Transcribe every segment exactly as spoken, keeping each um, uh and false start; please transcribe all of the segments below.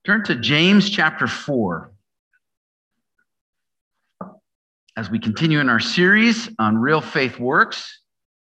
Turn to James chapter four. As we continue in our series on Real Faith Works,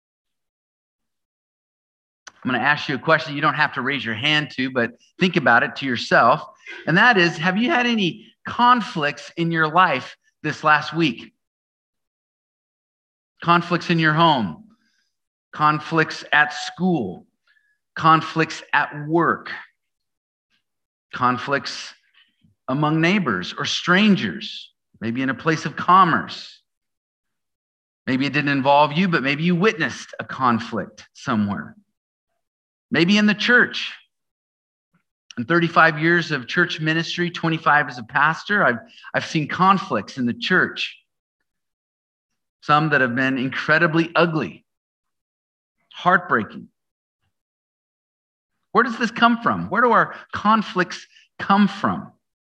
I'm going to ask you a question you don't have to raise your hand to, but think about it to yourself. And that is, have you had any conflicts in your life this last week? Conflicts in your home, conflicts at school, conflicts at work, conflicts among neighbors or strangers, maybe in a place of commerce. Maybe it didn't involve you, but maybe you witnessed a conflict somewhere. Maybe in the church. In thirty-five years of church ministry, twenty-five as a pastor, I've, I've seen conflicts in the church. Some that have been incredibly ugly, heartbreaking. Where does this come from? Where do our conflicts come from?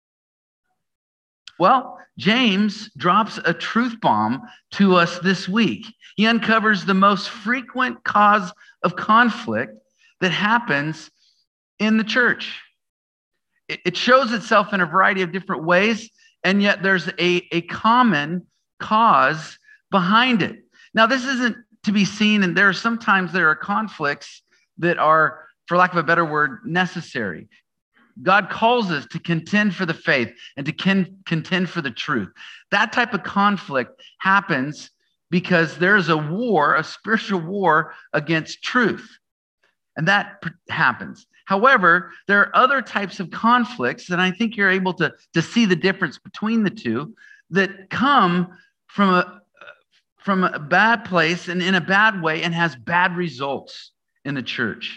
Well, James drops a truth bomb to us this week. He uncovers the most frequent cause of conflict that happens in the church. It shows itself in a variety of different ways, and yet there's a, a common cause behind it. Now, this isn't to be seen, and there are sometimes there are conflicts that are, for lack of a better word, necessary. God calls us to contend for the faith and to con- contend for the truth. That type of conflict happens because there's a war, a spiritual war against truth. And that p- happens. However, there are other types of conflicts, and I think you're able to, to see the difference between the two, that come from a, from a bad place and in a bad way and has bad results in the church.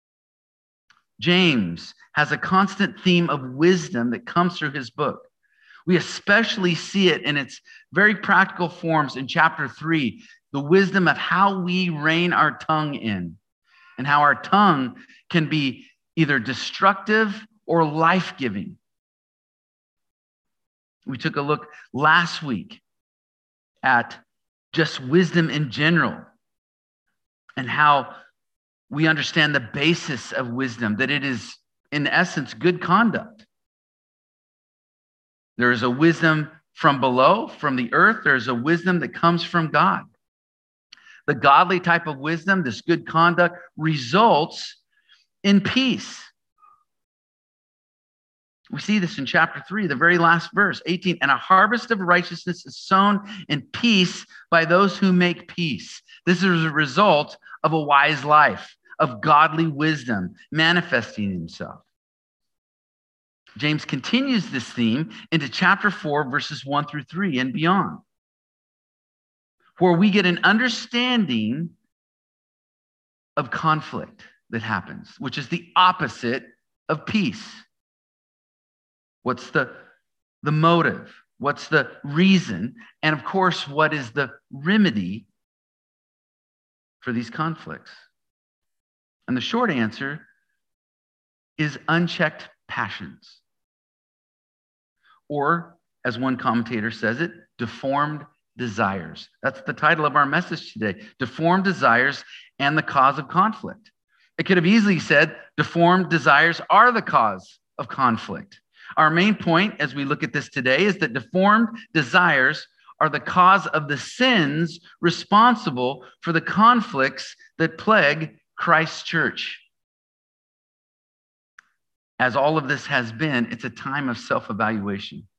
James has a constant theme of wisdom that comes through his book. We especially see it in its very practical forms in chapter three, the wisdom of how we rein our tongue in and how our tongue can be either destructive or life-giving. We took a look last week at just wisdom in general and how we understand the basis of wisdom, that it is, in essence, good conduct. There is a wisdom from below, from the earth. There is a wisdom that comes from God. The godly type of wisdom, this good conduct, results in peace. We see this in chapter three, the very last verse, eighteen. And a harvest of righteousness is sown in peace by those who make peace. This is a result of a wise life, of godly wisdom manifesting himself. James continues this theme into chapter four, verses one through three and beyond, where we get an understanding of conflict that happens, which is the opposite of peace. What's the, the motive? What's the reason? And of course, what is the remedy for these conflicts? And the short answer is unchecked passions. Or, as one commentator says it, deformed desires. That's the title of our message today. Deformed desires and the cause of conflict. It could have easily said, deformed desires are the cause of conflict. Our main point as we look at this today is that deformed desires are the cause of the sins responsible for the conflicts that plague Christ's church. As all of this has been, it's a time of self-evaluation.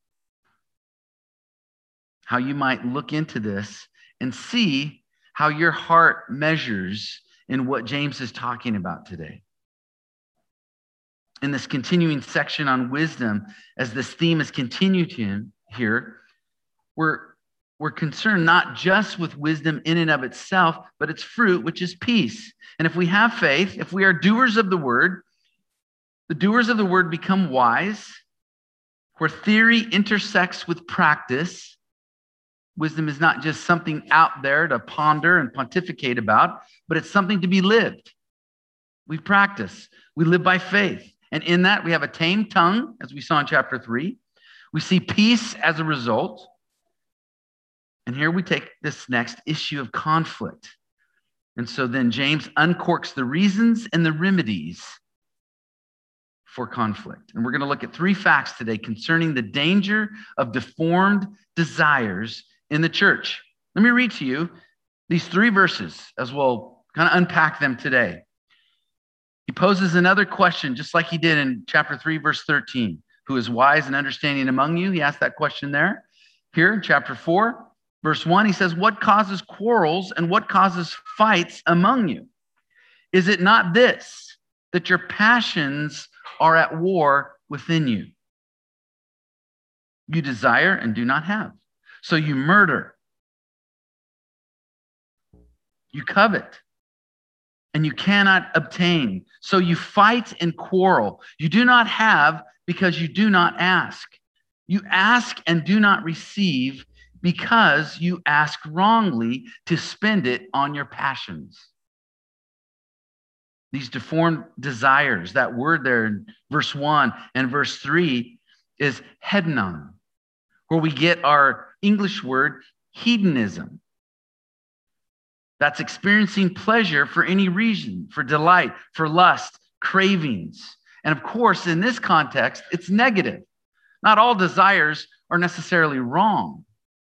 How you might look into this and see how your heart measures in what James is talking about today. In this continuing section on wisdom, as this theme is continued in here, we're, we're concerned not just with wisdom in and of itself, but its fruit, which is peace. And if we have faith, if we are doers of the word, the doers of the word become wise, where theory intersects with practice. Wisdom is not just something out there to ponder and pontificate about, but it's something to be lived. We practice. We live by faith. And in that, we have a tamed tongue, as we saw in chapter three. We see peace as a result. And here we take this next issue of conflict. And so then James uncorks the reasons and the remedies for conflict. And we're going to look at three facts today concerning the danger of deformed desires in the church. Let me read to you these three verses as we'll kind of unpack them today. He poses another question, just like he did in chapter three, verse thirteen. Who is wise and understanding among you? He asked that question there. Here in chapter four, verse one, he says, what causes quarrels and what causes fights among you? Is it not this, that your passions are at war within you? You desire and do not have. So you murder. You covet. And you cannot obtain. So you fight and quarrel. You do not have because you do not ask. You ask and do not receive because you ask wrongly to spend it on your passions. These deformed desires, that word there in verse one and verse three is hedonon, where we get our English word hedonism. That's experiencing pleasure for any reason, for delight, for lust, cravings. And of course, in this context, it's negative. Not all desires are necessarily wrong.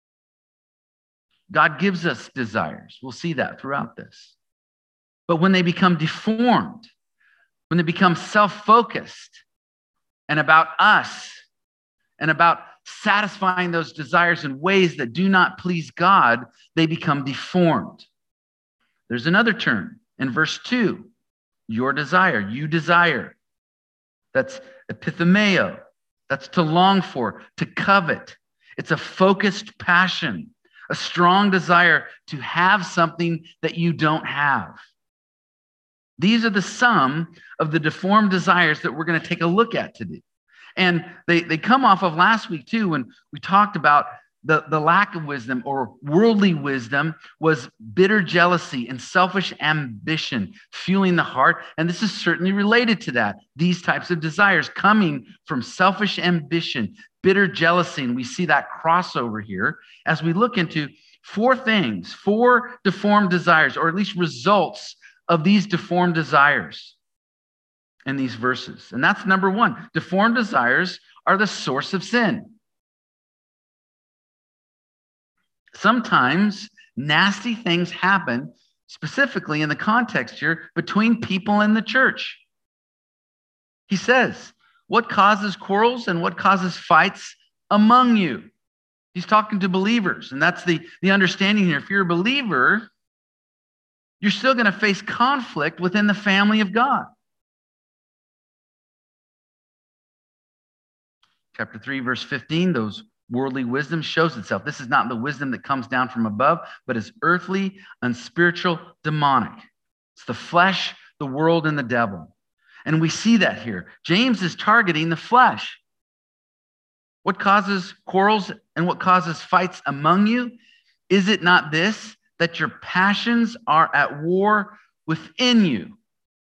God gives us desires. We'll see that throughout this. But when they become deformed, when they become self-focused and about us and about satisfying those desires in ways that do not please God, they become deformed. There's another term in verse two, your desire, you desire. That's epithumeo. That's to long for, to covet. It's a focused passion, a strong desire to have something that you don't have. These are the sum of the deformed desires that we're going to take a look at today. And they, they come off of last week too, when we talked about the, the lack of wisdom or worldly wisdom was bitter jealousy and selfish ambition fueling the heart. And this is certainly related to that. These types of desires coming from selfish ambition, bitter jealousy. And we see that crossover here as we look into four things, four deformed desires, or at least results of these deformed desires in these verses. And that's number one. Deformed desires are the source of sin. Sometimes nasty things happen, specifically in the context here, between people in the church. He says, what causes quarrels and what causes fights among you? He's talking to believers, and that's the, the understanding here. If you're a believer, you're still going to face conflict within the family of God. Chapter three, verse fifteen, those worldly wisdom shows itself. This is not the wisdom that comes down from above, but is earthly, unspiritual, demonic. It's the flesh, the world, and the devil. And we see that here. James is targeting the flesh. What causes quarrels and what causes fights among you? Is it not this, that your passions are at war within you?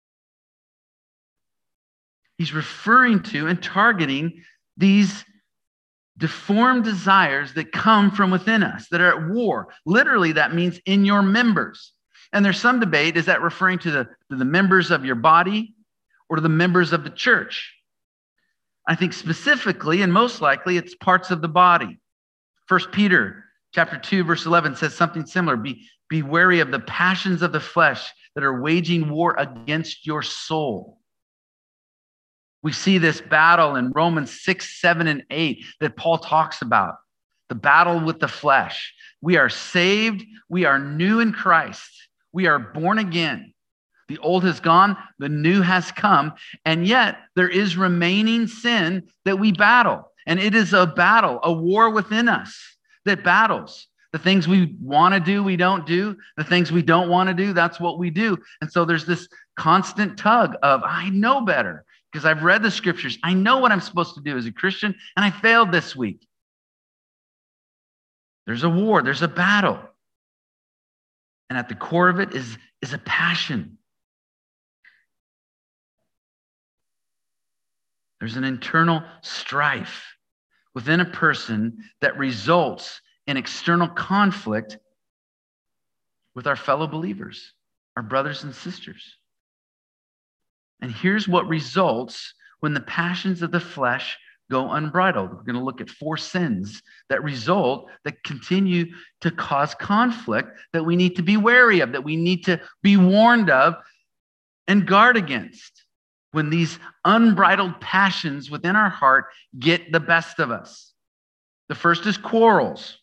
He's referring to and targeting these deformed desires that come from within us, that are at war. Literally, that means in your members. And there's some debate, is that referring to the, to the members of your body or to the members of the church? I think specifically, and most likely, it's parts of the body. First Peter chapter two, verse eleven says something similar. Be, be wary of the passions of the flesh that are waging war against your soul. We see this battle in Romans six, seven, and eight that Paul talks about. The battle with the flesh. We are saved. We are new in Christ. We are born again. The old has gone. The new has come. And yet there is remaining sin that we battle. And it is a battle, a war within us that battles. The things we want to do, we don't do. The things we don't want to do, that's what we do. And so there's this constant tug of, I know better because I've read the scriptures. I know what I'm supposed to do as a Christian, and I failed this week. There's a war. There's a battle. And at the core of it is, is a passion. There's an internal strife within a person that results in external conflict with our fellow believers, our brothers and sisters. And here's what results when the passions of the flesh go unbridled. We're going to look at four sins that result, that continue to cause conflict, that we need to be wary of, that we need to be warned of and guard against when these unbridled passions within our heart get the best of us. The first is quarrels.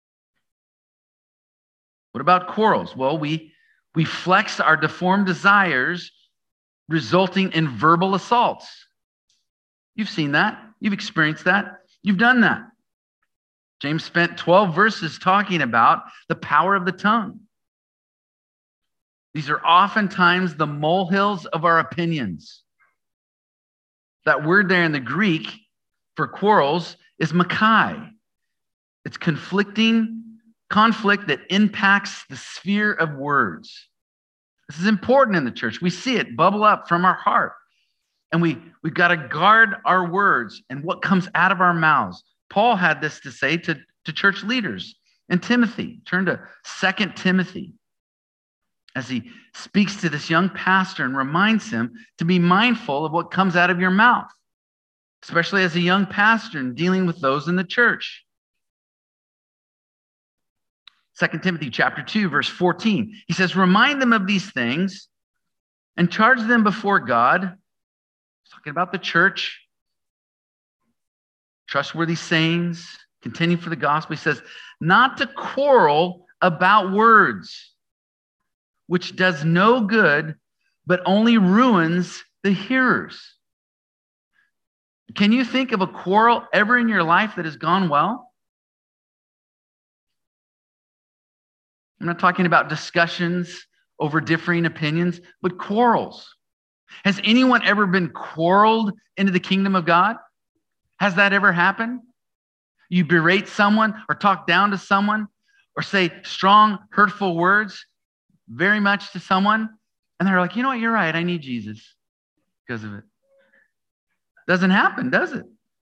What about quarrels? Well, we, we flex our deformed desires, resulting in verbal assaults. You've seen that. You've experienced that. You've done that. James spent twelve verses talking about the power of the tongue. These are oftentimes the molehills of our opinions. That word there in the Greek for quarrels is makai. It's conflicting conflict that impacts the sphere of words. This is important in the church. We see it bubble up from our heart. And we, we've got to guard our words and what comes out of our mouths. Paul had this to say to, to church leaders in Timothy. Turn to Second Timothy as he speaks to this young pastor and reminds him to be mindful of what comes out of your mouth, especially as a young pastor and dealing with those in the church. Second Timothy chapter two, verse fourteen. He says, remind them of these things and charge them before God. He's talking about the church. Trustworthy sayings, contending for the gospel. He says, not to quarrel about words, which does no good, but only ruins the hearers. Can you think of a quarrel ever in your life that has gone well? I'm not talking about discussions over differing opinions, but quarrels. Has anyone ever been quarreled into the kingdom of God? Has that ever happened? You berate someone or talk down to someone or say strong, hurtful words very much to someone, and they're like, you know what, you're right, I need Jesus because of it. Doesn't happen, does it?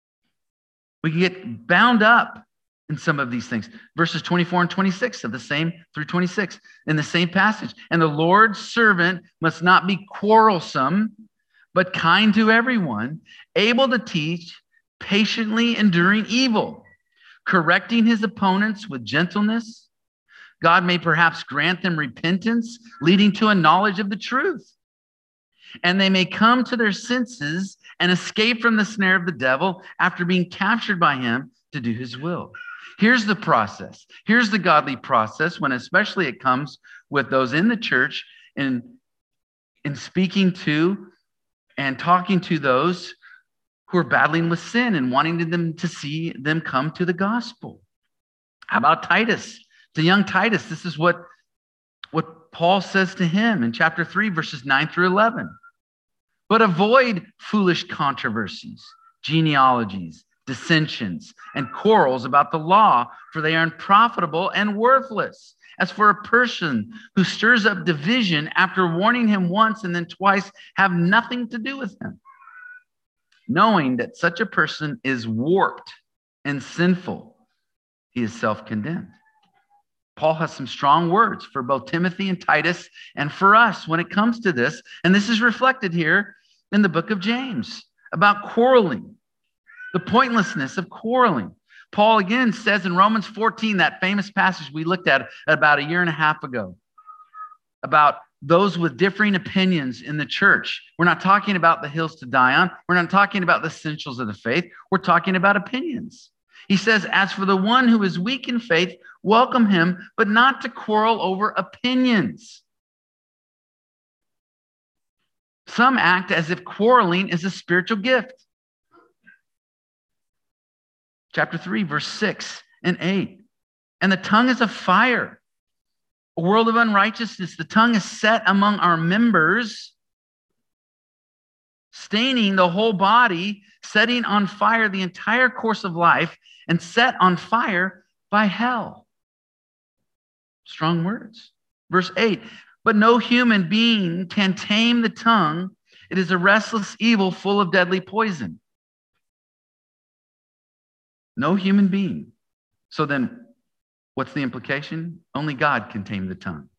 We can get bound up in some of these things. Verses twenty-four and twenty-six of the same through twenty-six in the same passage. And the Lord's servant must not be quarrelsome, but kind to everyone, able to teach, patiently enduring evil, correcting his opponents with gentleness. God may perhaps grant them repentance, leading to a knowledge of the truth. And they may come to their senses and escape from the snare of the devil after being captured by him to do his will. Here's the process. Here's the godly process when especially it comes with those in the church in, in speaking to and talking to those who are battling with sin and wanting them to see them come to the gospel. How about Titus? To young Titus, this is what, what Paul says to him in chapter three, verses nine through eleven. But avoid foolish controversies, genealogies, dissensions, and quarrels about the law, for they are unprofitable and worthless. As for a person who stirs up division after warning him once and then twice, have nothing to do with him, knowing that such a person is warped and sinful. He is self-condemned. Paul has some strong words for both Timothy and Titus and for us when it comes to this. And this is reflected here in the book of James about quarreling, the pointlessness of quarreling. Paul again says in Romans fourteen, that famous passage we looked at about a year and a half ago, about those with differing opinions in the church. We're not talking about the hills to die on. We're not talking about the essentials of the faith. We're talking about opinions. He says, as for the one who is weak in faith, welcome him, but not to quarrel over opinions. Some act as if quarreling is a spiritual gift. Chapter three, verse six and eight. And the tongue is a fire, a world of unrighteousness. The tongue is set among our members, staining the whole body, setting on fire the entire course of life, and set on fire by hell. Strong words. Verse eight. But no human being can tame the tongue. It is a restless evil full of deadly poison. No human being. So then, what's the implication? Only God can tame the tongue.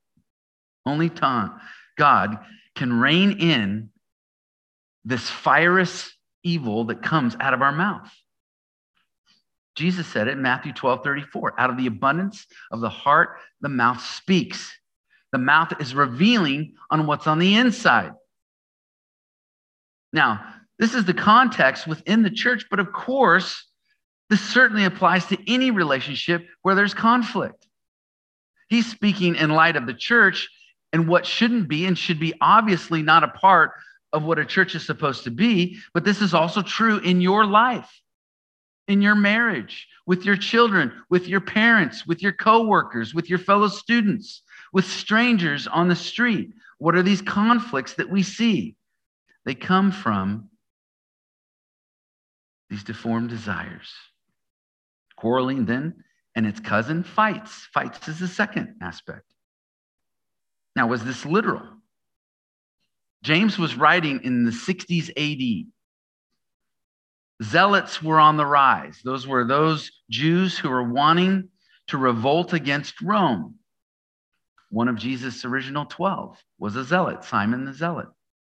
Only tongue, God can rein in this fierce evil that comes out of our mouth. Jesus said it in Matthew twelve thirty-four. Out of the abundance of the heart, the mouth speaks. The mouth is revealing on what's on the inside. Now, this is the context within the church, but of course, this certainly applies to any relationship where there's conflict. He's speaking in light of the church and what shouldn't be and should be obviously not a part of what a church is supposed to be, but this is also true in your life, in your marriage, with your children, with your parents, with your coworkers, with your fellow students, with strangers on the street. What are these conflicts that we see? They come from these deformed desires. Quarreling then, and its cousin, fights. Fights is the second aspect. Now, was this literal? James was writing in the sixties A D. Zealots were on the rise. Those were those Jews who were wanting to revolt against Rome. One of Jesus' original twelve was a zealot, Simon the Zealot.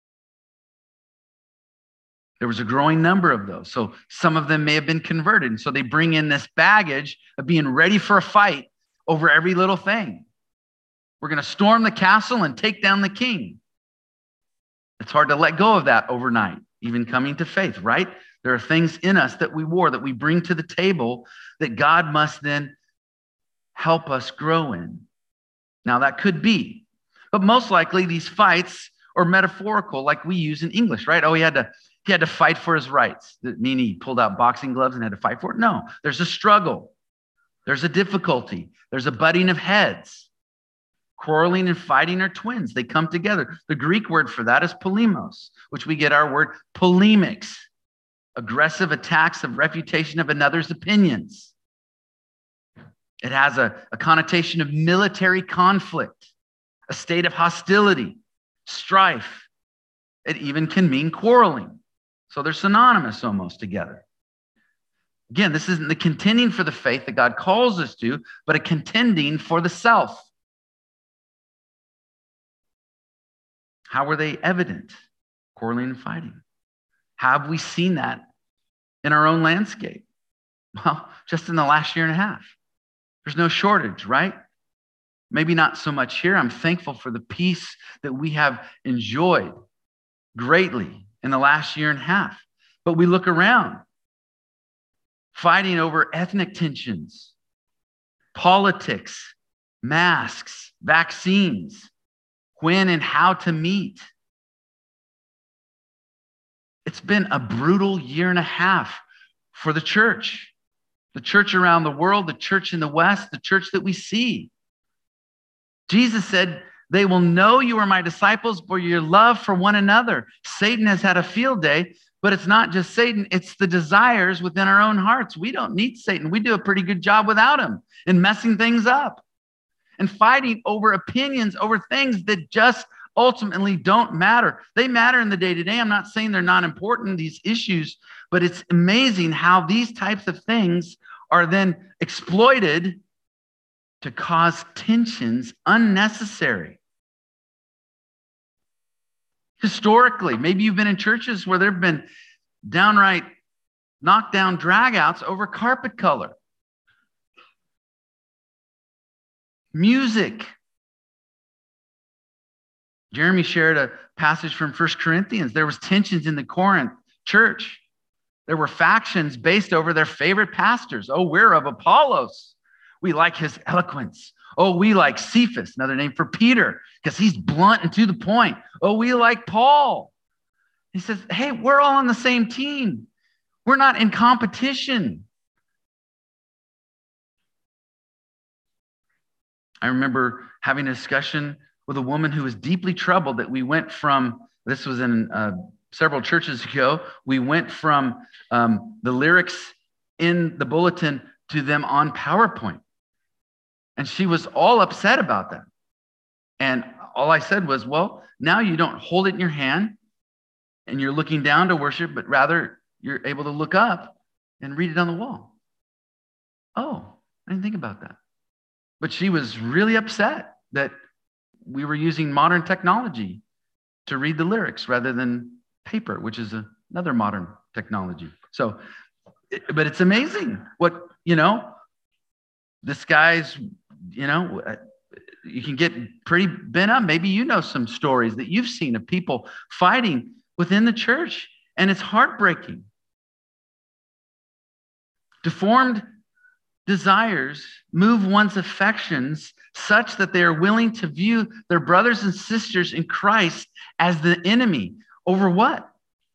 There was a growing number of those. So some of them may have been converted. And so they bring in this baggage of being ready for a fight over every little thing. We're going to storm the castle and take down the king. It's hard to let go of that overnight, even coming to faith, right? There are things in us that we wore, that we bring to the table, that God must then help us grow in. Now, that could be. But most likely, these fights are metaphorical, like we use in English, right? Oh, he had to He had to fight for his rights. That mean he pulled out boxing gloves and had to fight for it? No, there's a struggle. There's a difficulty. There's a butting of heads. Quarreling and fighting are twins. They come together. The Greek word for that is polemos, which we get our word polemics, aggressive attacks of refutation of another's opinions. It has a, a connotation of military conflict, a state of hostility, strife. It even can mean quarreling. So they're synonymous almost together. Again, this isn't the contending for the faith that God calls us to, but a contending for the self. How were they evident? Quarreling and fighting. How have we seen that in our own landscape? Well, just in the last year and a half. There's no shortage, right? Maybe not so much here. I'm thankful for the peace that we have enjoyed greatly in the last year and a half. But we look around, fighting over ethnic tensions, politics, masks, vaccines, when and how to meet. It's been a brutal year and a half for the church, the church around the world, the church in the West, the church that we see. Jesus said, "They will know you are my disciples for your love for one another." Satan has had a field day, but it's not just Satan. It's the desires within our own hearts. We don't need Satan. We do a pretty good job without him in messing things up and fighting over opinions, over things that just ultimately don't matter. They matter in the day-to-day. I'm not saying they're not important, these issues, but it's amazing how these types of things are then exploited to cause tensions unnecessary. Historically, maybe you've been in churches where there have been downright knockdown dragouts over carpet color. Music. Jeremy shared a passage from First Corinthians. There was tensions in the Corinth church. There were factions based over their favorite pastors. Oh, we're of Apollos. We like his eloquence. Oh, we like Cephas, another name for Peter, because he's blunt and to the point. Oh, we like Paul. He says, hey, we're all on the same team. We're not in competition. I remember having a discussion with a woman who was deeply troubled that we went from, this was in uh, several churches ago, we went from um, the lyrics in the bulletin to them on PowerPoint. And she was all upset about that. And all I said was, well, now you don't hold it in your hand and you're looking down to worship, but rather you're able to look up and read it on the wall. Oh, I didn't think about that. But she was really upset that we were using modern technology to read the lyrics rather than paper, which is a Another modern technology. So, but it's amazing what, you know, this guy's, you know, you can get pretty bent up. Maybe you know some stories that you've seen of people fighting within the church, and it's heartbreaking. Deformed desires move one's affections such that they are willing to view their brothers and sisters in Christ as the enemy. Over what?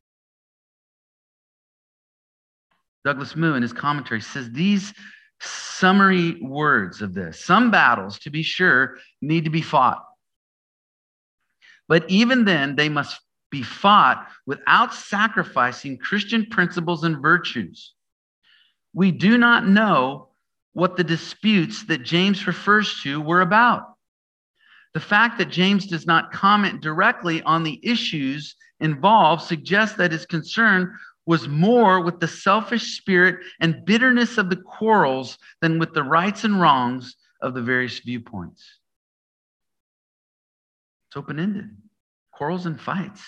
Douglas Moo, in his commentary, says these summary words of this: some battles, to be sure, need to be fought. But even then, they must be fought without sacrificing Christian principles and virtues. We do not know what the disputes that James refers to were about. The fact that James does not comment directly on the issues involved suggests that his concern was more with the selfish spirit and bitterness of the quarrels than with the rights and wrongs of the various viewpoints. It's open-ended. Quarrels and fights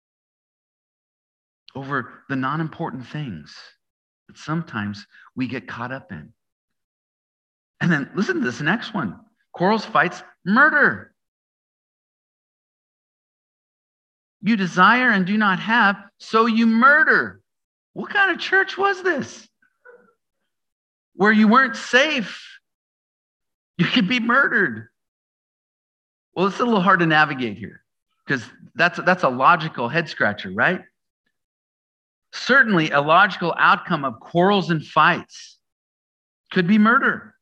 over the non-important things that sometimes we get caught up in. And then listen to this next one. Quarrels, fights, murder. You desire and do not have, so you murder. What kind of church was this? Where you weren't safe, you could be murdered. Well, it's a little hard to navigate here because that's, that's a logical head scratcher, right? Certainly, a logical outcome of quarrels and fights could be murder.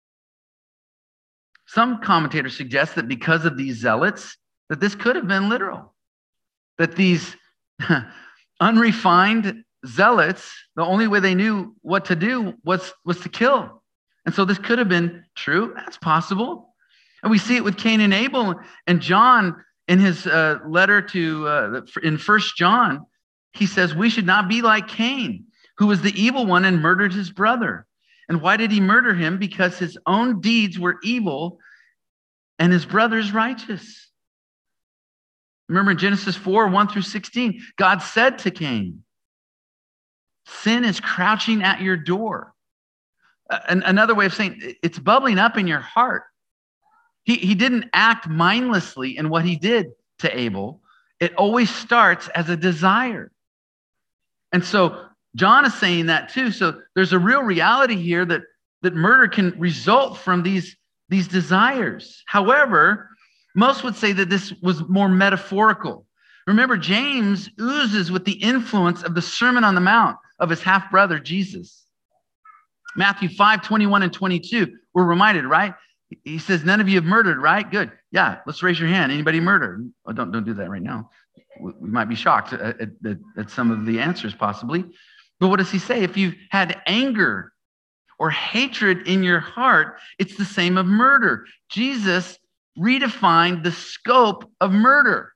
Some commentators suggest that because of these zealots, that this could have been literal. That these unrefined zealots, the only way they knew what to do was, was to kill. And so this could have been true. That's possible. And we see it with Cain and Abel. And John, in his uh, letter to, uh, in First John, he says, we should not be like Cain, who was the evil one and murdered his brother. And why did he murder him? Because his own deeds were evil and his brother's righteous. Remember in Genesis four, one through sixteen, God said to Cain, sin is crouching at your door. Uh, another way of saying it's bubbling up in your heart. He, he didn't act mindlessly in what he did to Abel. It always starts as a desire. And so John is saying that too. So there's a real reality here that, that murder can result from these, these desires. However, most would say that this was more metaphorical. Remember, James oozes with the influence of the Sermon on the Mount of his half-brother, Jesus. Matthew five, twenty-one and twenty-two, we're reminded, right? He says, none of you have murdered, right? Good. Yeah, let's raise your hand. Anybody murdered? Oh, don't, don't do that right now. We might be shocked at, at, at some of the answers possibly. But what does he say? If you've had anger or hatred in your heart, it's the same of murder. Jesus redefined the scope of murder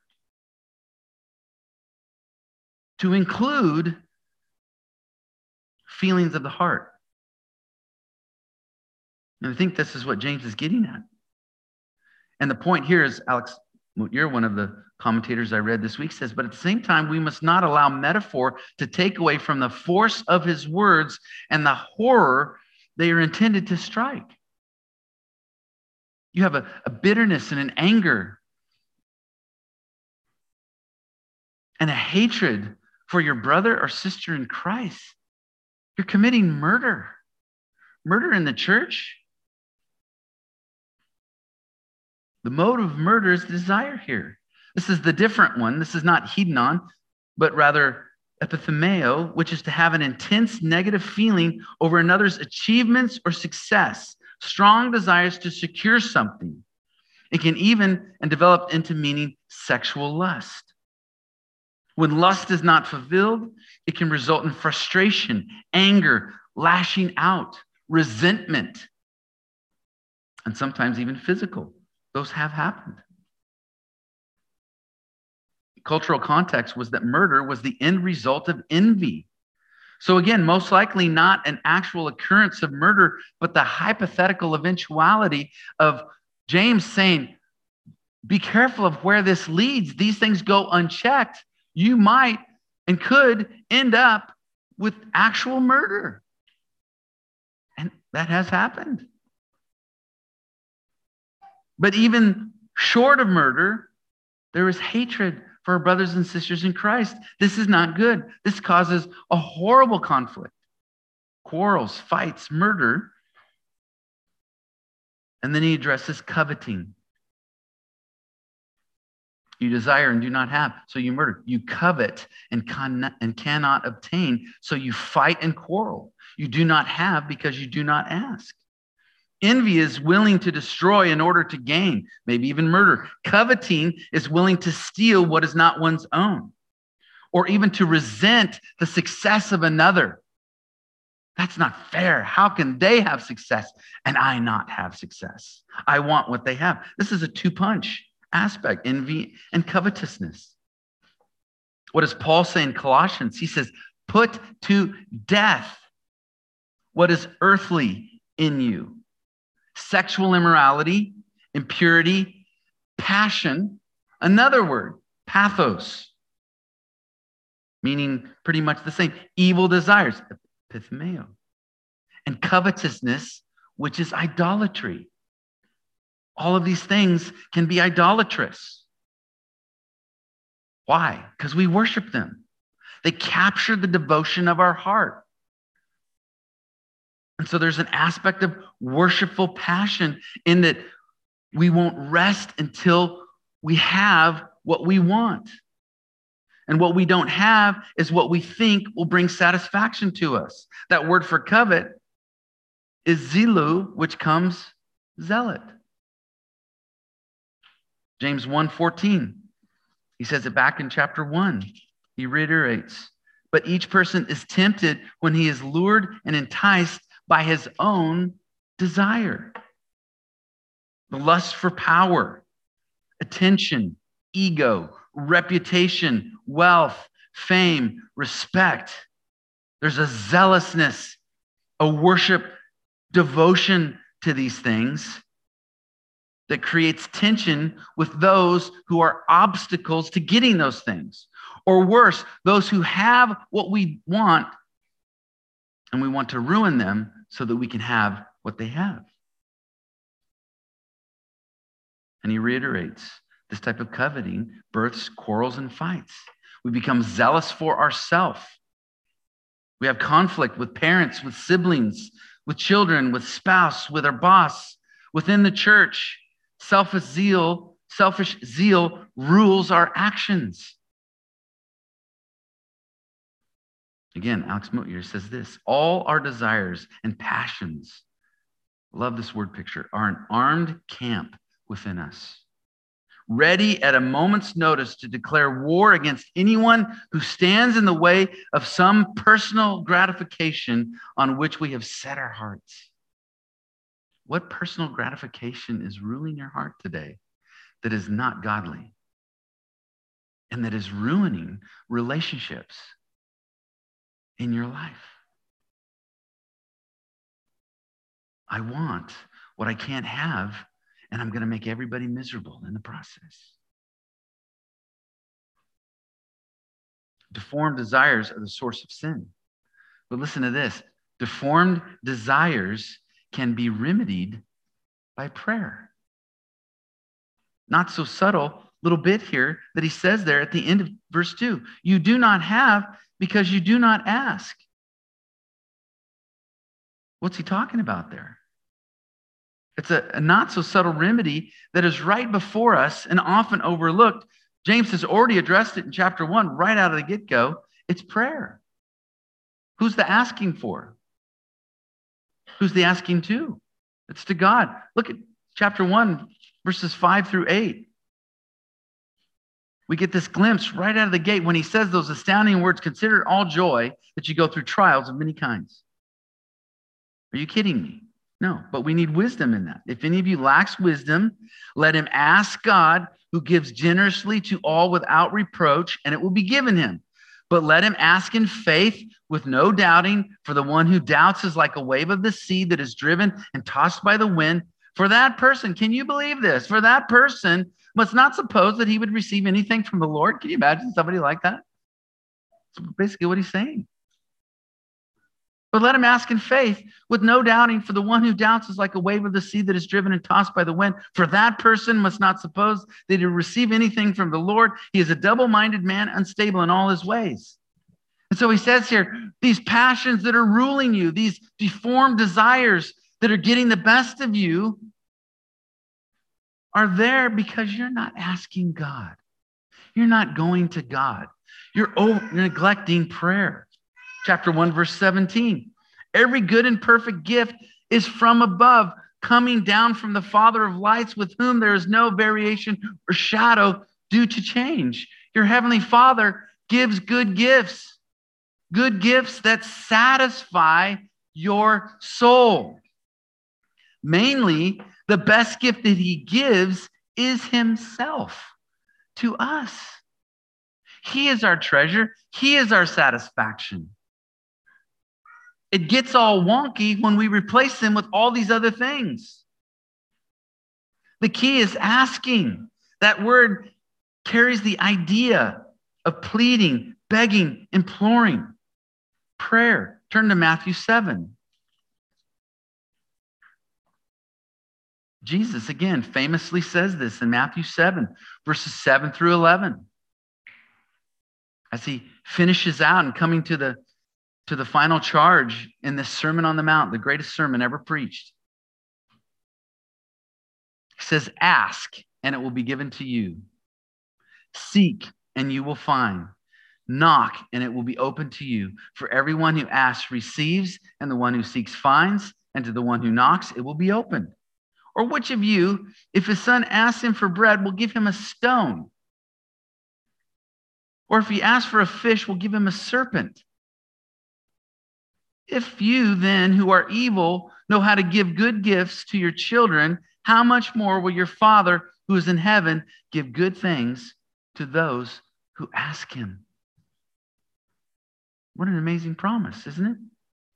to include feelings of the heart. And I think this is what James is getting at. And the point here is, Alex, you're one of the commentators I read this week, says, but at the same time, we must not allow metaphor to take away from the force of his words and the horror they are intended to strike. You have a, a bitterness and an anger and a hatred for your brother or sister in Christ. You're committing murder. Murder in the church. The motive of murder is desire here. This is the different one. This is not hedonon, but rather epithumeo, which is to have an intense negative feeling over another's achievements or success. Strong desires to secure something. It can even and develop into meaning sexual lust. When lust is not fulfilled, it can result in frustration, anger, lashing out, resentment, and sometimes even physical. Those have happened. Cultural context was that murder was the end result of envy. So again, most likely not an actual occurrence of murder, but the hypothetical eventuality of James saying, be careful of where this leads. These things go unchecked. You might and could end up with actual murder. And that has happened. But even short of murder, there is hatred for our brothers and sisters in Christ. This is not good. This causes a horrible conflict, quarrels, fights, murder. And then he addresses coveting. You desire and do not have, so you murder. You covet and, con- and cannot obtain, so you fight and quarrel. You do not have because you do not ask. Envy is willing to destroy in order to gain, maybe even murder. Coveting is willing to steal what is not one's own, or even to resent the success of another. That's not fair. How can they have success and I not have success? I want what they have. This is a two-punch aspect, envy and covetousness. What does Paul say in Colossians? He says, put to death what is earthly in you. Sexual immorality, impurity, passion. Another word, pathos, meaning pretty much the same. Evil desires, epithumeo. And covetousness, which is idolatry. All of these things can be idolatrous. Why? Because we worship them. They capture the devotion of our heart. And so there's an aspect of worshipful passion in that we won't rest until we have what we want. And what we don't have is what we think will bring satisfaction to us. That word for covet is zilu, which comes zealot. James one fourteen, he says it back in chapter one. He reiterates, but each person is tempted when he is lured and enticed by his own desire. The lust for power, attention, ego, reputation, wealth, fame, respect. There's a zealousness, a worship, devotion to these things that creates tension with those who are obstacles to getting those things. Or worse, those who have what we want and we want to ruin them so that we can have what they have. And he reiterates, this type of coveting births quarrels and fights. We become zealous for ourselves. We have conflict with parents, with siblings, with children, with spouse, with our boss, within the church. Selfish zeal, selfish zeal rules our actions. Again, Alex Motyer says this, all our desires and passions, love this word picture, are an armed camp within us, ready at a moment's notice to declare war against anyone who stands in the way of some personal gratification on which we have set our hearts. What personal gratification is ruling your heart today that is not godly and that is ruining relationships in your life? I want what I can't have, and I'm going to make everybody miserable in the process. Deformed desires are the source of sin. But listen to this. Deformed desires can be remedied by prayer. Not so subtle little bit here that he says there at the end of verse two. You do not have because you do not ask. What's he talking about there? It's a, a not so subtle remedy that is right before us and often overlooked. James has already addressed it in chapter one, right out of the get-go. It's prayer. Who's the asking for? Who's the asking to? It's to God. Look at chapter one, verses five through eight. We get this glimpse right out of the gate when he says those astounding words, consider it all joy that you go through trials of many kinds. Are you kidding me? No, but we need wisdom in that. If any of you lacks wisdom, let him ask God, who gives generously to all without reproach, and it will be given him. But let him ask in faith with no doubting, for the one who doubts is like a wave of the sea that is driven and tossed by the wind. For that person, can you believe this? For that person must not suppose that he would receive anything from the Lord. Can you imagine somebody like that? That's basically what he's saying. But let him ask in faith with no doubting, for the one who doubts is like a wave of the sea that is driven and tossed by the wind. For that person must not suppose that he will receive anything from the Lord. He is a double-minded man, unstable in all his ways. And so he says here, these passions that are ruling you, these deformed desires that are getting the best of you, are there because you're not asking God. You're not going to God. You're neglecting prayer. Chapter one, verse seventeen. Every good and perfect gift is from above, coming down from the Father of lights, with whom there is no variation or shadow due to change. Your heavenly Father gives good gifts, good gifts that satisfy your soul. Mainly, the best gift that he gives is himself to us. He is our treasure. He is our satisfaction. It gets all wonky when we replace him with all these other things. The key is asking. That word carries the idea of pleading, begging, imploring, prayer. Turn to Matthew seven. Jesus, again, famously says this in Matthew seven, verses seven through eleven. As he finishes out and coming to the, to the final charge in this Sermon on the Mount, the greatest sermon ever preached. He says, ask, and it will be given to you. Seek, and you will find. Knock, and it will be open to you. For everyone who asks receives, and the one who seeks finds, and to the one who knocks, it will be opened. Or which of you, if his son asks him for bread, will give him a stone? Or if he asks for a fish, will give him a serpent? If you then, who are evil, know how to give good gifts to your children, how much more will your Father who is in heaven give good things to those who ask him? What an amazing promise, isn't it?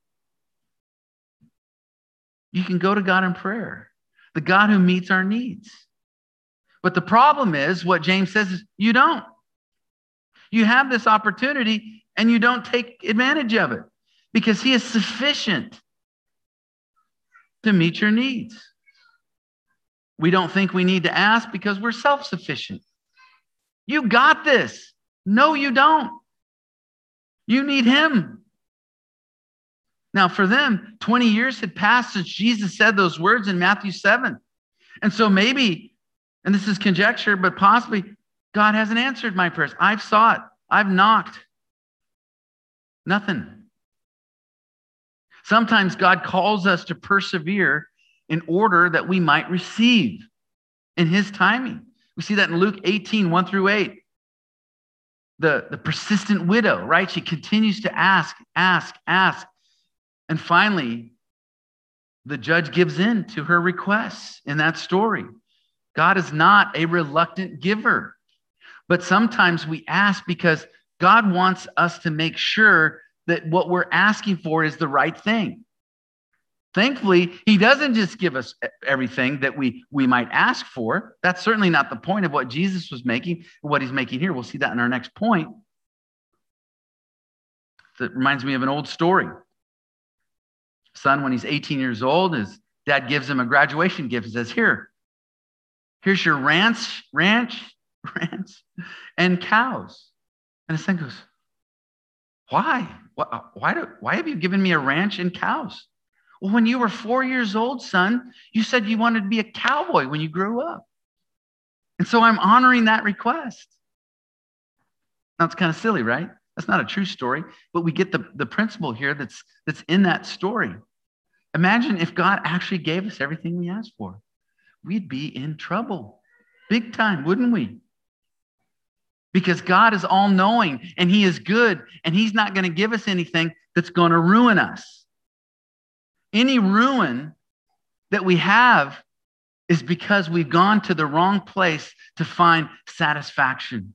You can go to God in prayer, the God who meets our needs. But the problem is, what James says is, you don't. You have this opportunity and you don't take advantage of it because he is sufficient to meet your needs. We don't think we need to ask because we're self-sufficient. You got this. No, you don't. You need him. Now, for them, twenty years had passed since Jesus said those words in Matthew seven. And so maybe, and this is conjecture, but possibly, God hasn't answered my prayers. I've sought. I've knocked. Nothing. Sometimes God calls us to persevere in order that we might receive in his timing. We see that in Luke eighteen, one through eight. The, the persistent widow, right? She continues to ask, ask, ask. And finally, the judge gives in to her requests in that story. God is not a reluctant giver. But sometimes we ask because God wants us to make sure that what we're asking for is the right thing. Thankfully, he doesn't just give us everything that we, we might ask for. That's certainly not the point of what Jesus was making, what he's making here. We'll see that in our next point. That reminds me of an old story. Son, when he's eighteen years old, his dad gives him a graduation gift and says, here, here's your ranch, ranch, ranch, and cows. And his son goes, why? Why, why, do, why have you given me a ranch and cows? Well, when you were four years old, son, you said you wanted to be a cowboy when you grew up. And so I'm honoring that request. Now, it's kind of silly, right? That's not a true story, but we get the, the principle here that's, that's in that story. Imagine if God actually gave us everything we asked for. We'd be in trouble. Big time, wouldn't we? Because God is all-knowing and he is good and he's not going to give us anything that's going to ruin us. Any ruin that we have is because we've gone to the wrong place to find satisfaction.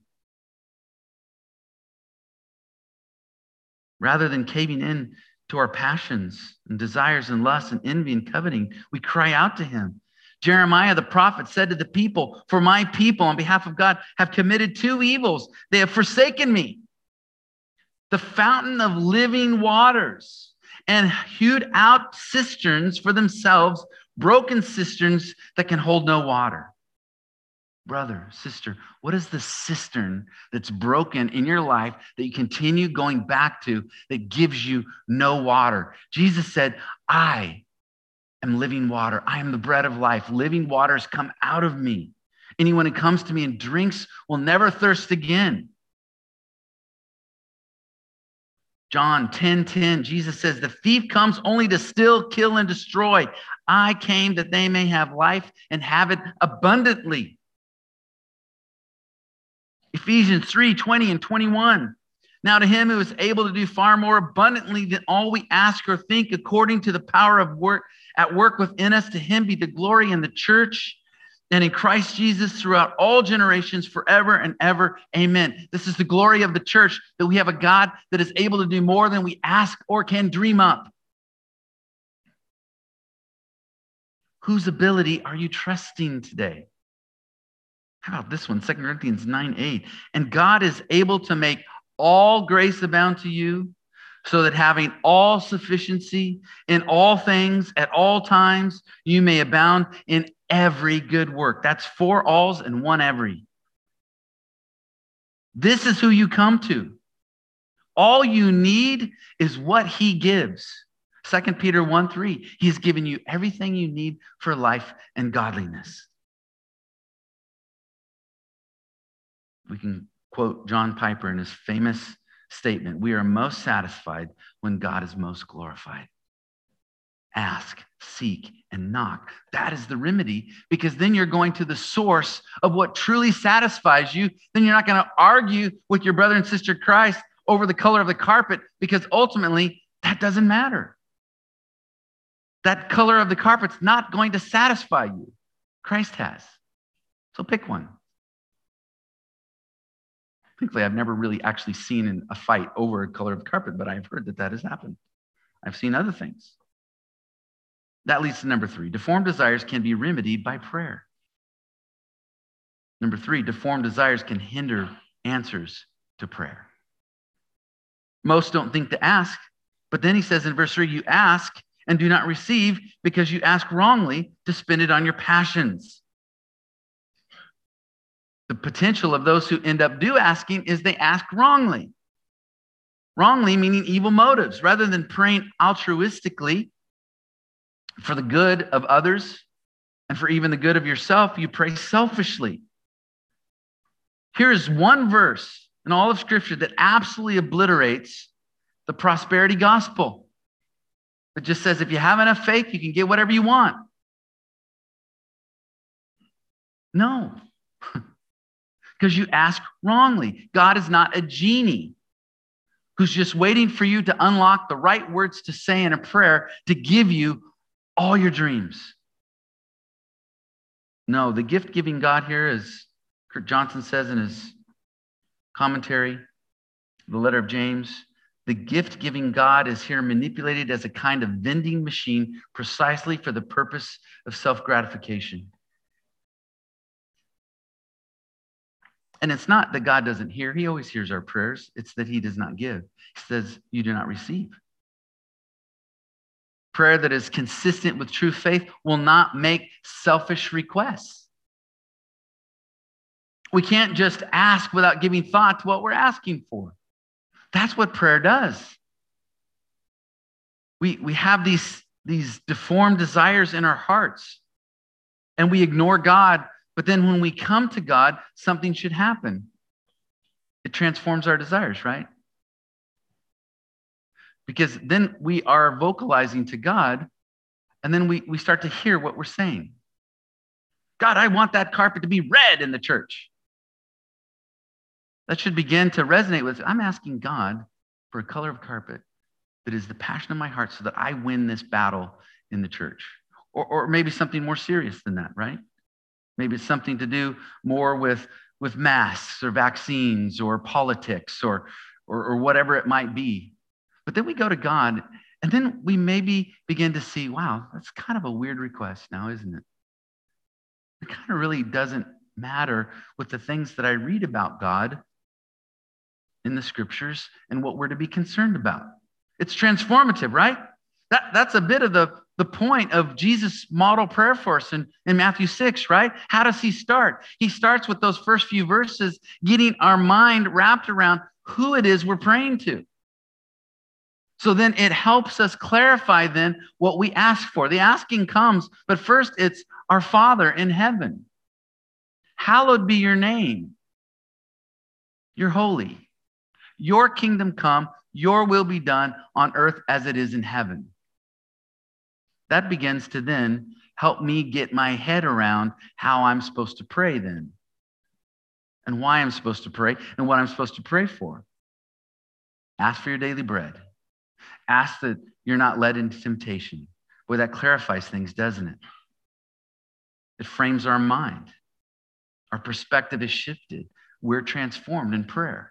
Rather than caving in to our passions and desires and lusts and envy and coveting, we cry out to him. Jeremiah the prophet said to the people, for my people on behalf of God have committed two evils. They have forsaken me. the fountain of living waters, and hewed out cisterns for themselves, broken cisterns that can hold no water. Brother, sister, what is the cistern that's broken in your life that you continue going back to that gives you no water? Jesus said, I am living water. I am the bread of life. Living waters come out of me. Anyone who comes to me and drinks will never thirst again. John ten ten, Jesus says, the thief comes only to steal, kill, and destroy. I came that they may have life and have it abundantly. Ephesians three twenty and twenty-one. Now to him who is able to do far more abundantly than all we ask or think, according to the power of work at work within us, to him be the glory in the church and in Christ Jesus throughout all generations, forever and ever. Amen. This is the glory of the church, that we have a God that is able to do more than we ask or can dream up. Whose ability are you trusting today? How about this one? Second Corinthians nine eight. And God is able to make all grace abound to you, so that having all sufficiency in all things at all times, you may abound in every good work. That's four alls and one every. This is who you come to. All you need is what he gives. Second Peter one three. He's given you everything you need for life and godliness. We can quote John Piper in his famous statement, we are most satisfied when God is most glorified. Ask, seek, and knock. That is the remedy, because then you're going to the source of what truly satisfies you. Then you're not going to argue with your brother and sister Christ over the color of the carpet, because ultimately that doesn't matter. That color of the carpet's not going to satisfy you. Christ has. So pick one. Thankfully, I've never really actually seen a fight over a color of carpet, but I've heard that that has happened. I've seen other things. That leads to number three. Deformed desires can be remedied by prayer. Number three, deformed desires can hinder answers to prayer. Most don't think to ask, but then he says in verse three, you ask and do not receive because you ask wrongly to spend it on your passions. The potential of those who end up do asking is they ask wrongly. Wrongly meaning evil motives. Rather than praying altruistically for the good of others and for even the good of yourself, you pray selfishly. Here's one verse in all of Scripture that absolutely obliterates the prosperity gospel. It just says if you have enough faith, you can get whatever you want. No. Because you ask wrongly. God is not a genie who's just waiting for you to unlock the right words to say in a prayer to give you all your dreams. No, the gift-giving God here, as Kurt Johnson says in his commentary, the letter of James, the gift-giving God is here manipulated as a kind of vending machine precisely for the purpose of self-gratification. And it's not that God doesn't hear. He always hears our prayers. It's that he does not give. He says, you do not receive. Prayer that is consistent with true faith will not make selfish requests. We can't just ask without giving thought to what we're asking for. That's what prayer does. We, we have these, these deformed desires in our hearts, and we ignore God. But then when we come to God, something should happen. It transforms our desires, right? Because then we are vocalizing to God, and then we, we start to hear what we're saying. God, I want that carpet to be red in the church. That should begin to resonate with, I'm asking God for a color of carpet that is the passion of my heart so that I win this battle in the church. Or, or maybe something more serious than that, right? Maybe it's something to do more with, with masks or vaccines or politics or, or, or whatever it might be. But then we go to God, and then we maybe begin to see, wow, that's kind of a weird request now, isn't it? It kind of really doesn't matter with the things that I read about God in the scriptures and what we're to be concerned about. It's transformative, right? That, that's a bit of the, the point of Jesus' model prayer for us in, in Matthew six, right? How does he start? He starts with those first few verses, getting our mind wrapped around who it is we're praying to. So then it helps us clarify then what we ask for. The asking comes, but first it's our Father in heaven. Hallowed be your name. You're holy. Your kingdom come, your will be done on earth as it is in heaven. That begins to then help me get my head around how I'm supposed to pray then, and why I'm supposed to pray, and what I'm supposed to pray for. Ask for your daily bread. Ask that you're not led into temptation. Boy, that clarifies things, doesn't it? It frames our mind. Our perspective is shifted. We're transformed in prayer.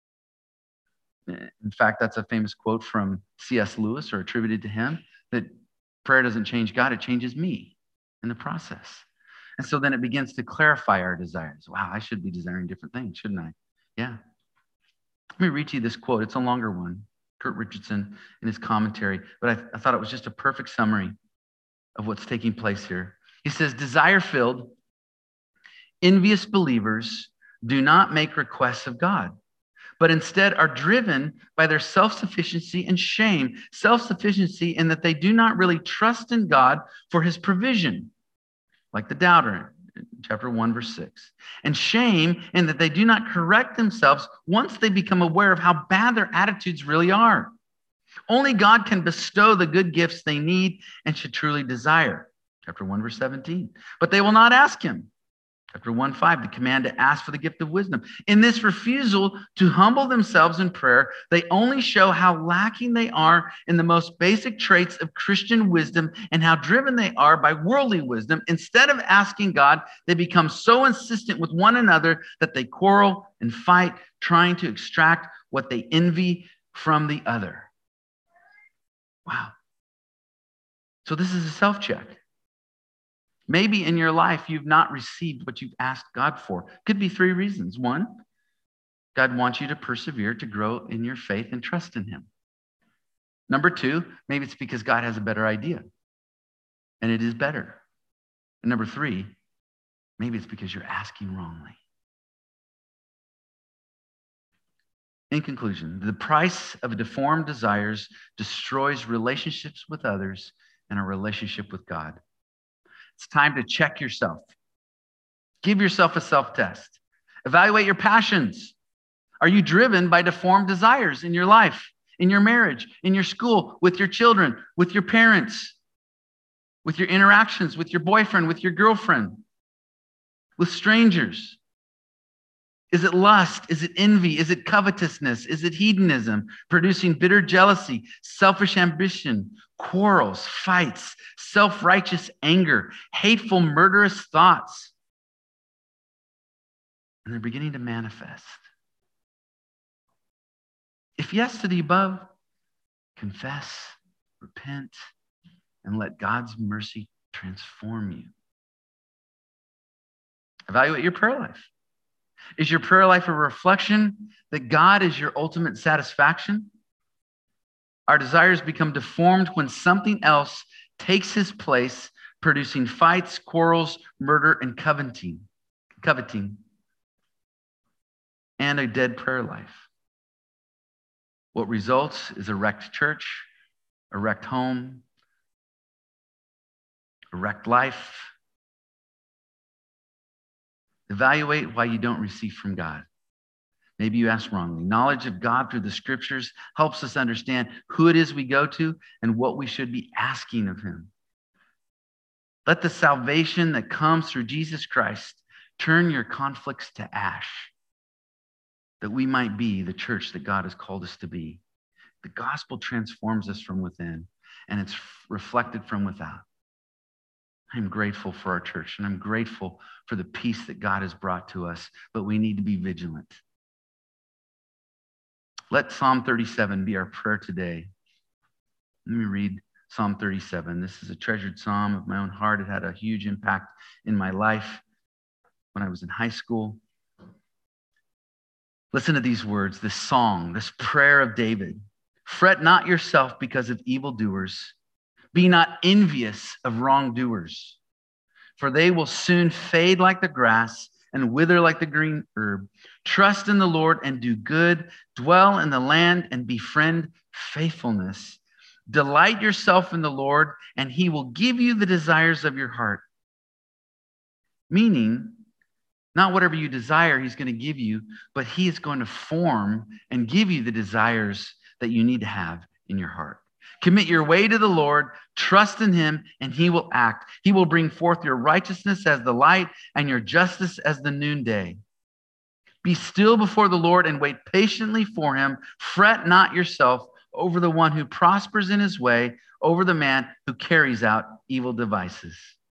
In fact, that's a famous quote from C S Lewis, or attributed to him, that prayer doesn't change God, it changes me in the process. And so then it begins to clarify our desires. Wow, I should be desiring different things, shouldn't I? Yeah. Let me read to you this quote. It's a longer one. Kurt Richardson in his commentary, but I, I thought it was just a perfect summary of what's taking place here. He says, desire-filled, envious believers do not make requests of God, but instead are driven by their self-sufficiency and shame. Self-sufficiency in that they do not really trust in God for his provision, like the doubter in chapter one, verse six. And shame in that they do not correct themselves once they become aware of how bad their attitudes really are. Only God can bestow the good gifts they need and should truly desire. Chapter one, verse seventeen. But they will not ask him. Chapter one, five, the command to ask for the gift of wisdom. In this refusal to humble themselves in prayer, they only show how lacking they are in the most basic traits of Christian wisdom and how driven they are by worldly wisdom. Instead of asking God, they become so insistent with one another that they quarrel and fight, trying to extract what they envy from the other. Wow. So this is a self-check. Maybe in your life, you've not received what you've asked God for. Could be three reasons. One, God wants you to persevere, to grow in your faith and trust in him. Number two, maybe it's because God has a better idea, and it is better. And number three, maybe it's because you're asking wrongly. In conclusion, the price of deformed desires destroys relationships with others and a relationship with God. It's time to check yourself. Give yourself a self-test. Evaluate your passions. Are you driven by deformed desires in your life, in your marriage, in your school, with your children, with your parents, with your interactions, with your boyfriend, with your girlfriend, with strangers? Is it lust? Is it envy? Is it covetousness? Is it hedonism, producing bitter jealousy, selfish ambition, quarrels, fights, self-righteous anger, hateful, murderous thoughts? And they're beginning to manifest. If yes to the above, confess, repent, and let God's mercy transform you. Evaluate your prayer life. Is your prayer life a reflection that God is your ultimate satisfaction? Our desires become deformed when something else takes his place, producing fights, quarrels, murder, and coveting, coveting, and a dead prayer life. What results is a wrecked church, a wrecked home, a wrecked life. Evaluate why you don't receive from God. Maybe you asked wrongly. Knowledge of God through the scriptures helps us understand who it is we go to and what we should be asking of him. Let the salvation that comes through Jesus Christ turn your conflicts to ash, that we might be the church that God has called us to be. The gospel transforms us from within, and it's reflected from without. I'm grateful for our church, and I'm grateful for the peace that God has brought to us, but we need to be vigilant. Let Psalm thirty-seven be our prayer today. Let me read Psalm thirty-seven. This is a treasured psalm of my own heart. It had a huge impact in my life when I was in high school. Listen to these words, this song, this prayer of David. Fret not yourself because of evildoers. Be not envious of wrongdoers, for they will soon fade like the grass and wither like the green herb. Trust in the Lord and do good. Dwell in the land and befriend faithfulness. Delight yourself in the Lord, and he will give you the desires of your heart. Meaning, not whatever you desire, he's going to give you, but he is going to form and give you the desires that you need to have in your heart. Commit your way to the Lord, trust in him, and he will act. He will bring forth your righteousness as the light and your justice as the noonday. Be still before the Lord and wait patiently for him. Fret not yourself over the one who prospers in his way, over the man who carries out evil devices.